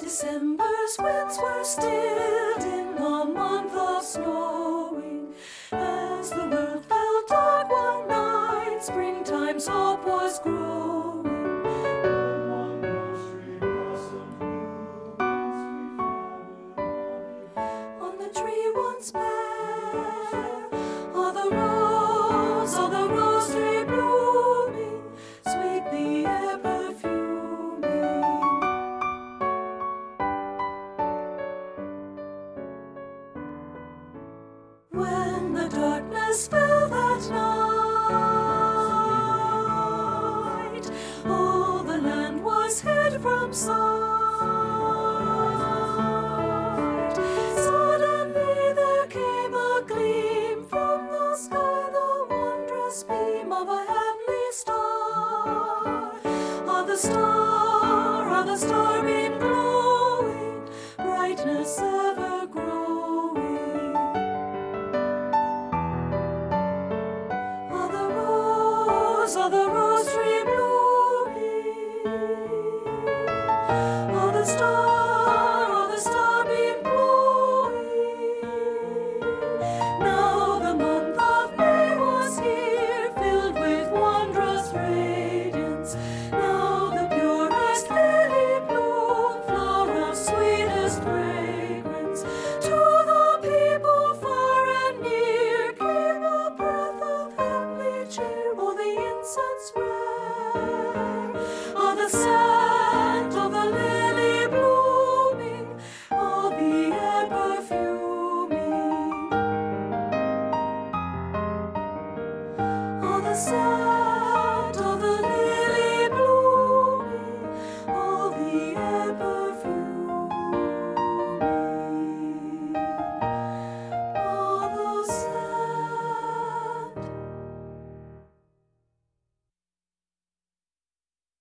December's winds were stilled in the month of snowing. As the world fell dark one night, springtime's hope was growing. On one rose tree blossom blue, On the tree once bare, all the rose tree blooming, sweet the air perfuming. When the darkness fell that night, all the land was hid from sight. Suddenly there came a gleam from the sky, the wondrous beam of a heavenly star, of the star beam glowing, brightness ever growing. Of the rose tree